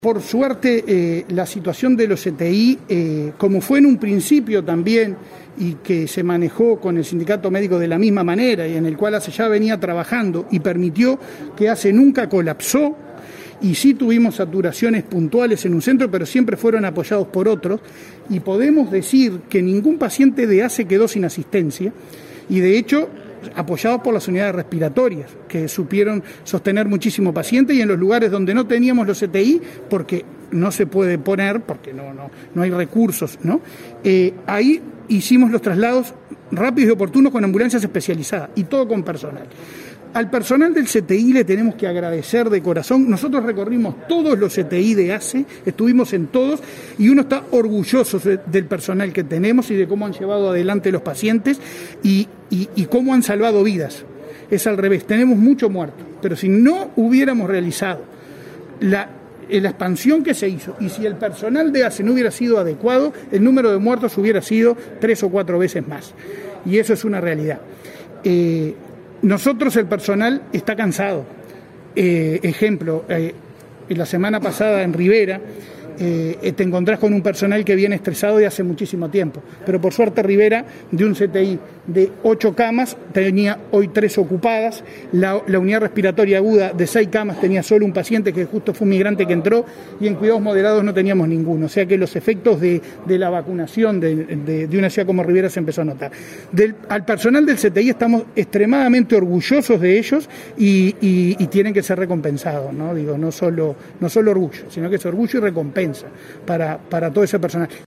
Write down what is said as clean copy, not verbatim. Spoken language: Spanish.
Por suerte, la situación de los CTI, como fue en un principio también, y que se manejó con el sindicato médico de la misma manera, y en el cual ACE ya venía trabajando y permitió que ACE nunca colapsó, y sí tuvimos saturaciones puntuales en un centro, pero siempre fueron apoyados por otros, y podemos decir que ningún paciente de ACE quedó sin asistencia, y de hecho apoyados por las unidades respiratorias, que supieron sostener muchísimo paciente, y en los lugares donde no teníamos los CTI, porque no se puede poner, porque no hay recursos, ¿no? Ahí hicimos los traslados rápidos y oportunos con ambulancias especializadas, y todo con personal. Al personal del CTI le tenemos que agradecer de corazón. Nosotros recorrimos todos los CTI de ACE, estuvimos en todos, y uno está orgulloso del personal que tenemos y de cómo han llevado adelante los pacientes y cómo han salvado vidas. Es al revés, tenemos mucho muerto, pero si no hubiéramos realizado la expansión que se hizo, y si el personal de ACE no hubiera sido adecuado, el número de muertos hubiera sido 3 o 4 veces más. Y eso es una realidad. Nosotros, el personal, está cansado. Ejemplo, la semana pasada en Rivera te encontrás con un personal que viene estresado de hace muchísimo tiempo. Pero por suerte Rivera, de un CTI de 8 camas, tenía hoy 3 ocupadas. La unidad respiratoria aguda de 6 camas tenía solo un paciente que justo fue un migrante que entró, y en cuidados moderados no teníamos ninguno. O sea que los efectos de la vacunación de una ciudad como Rivera se empezó a notar. Al personal del CTI estamos extremadamente orgullosos de ellos y tienen que ser recompensados, ¿no? Digo, no solo orgullo, sino que es orgullo y recompensa para todo ese personal.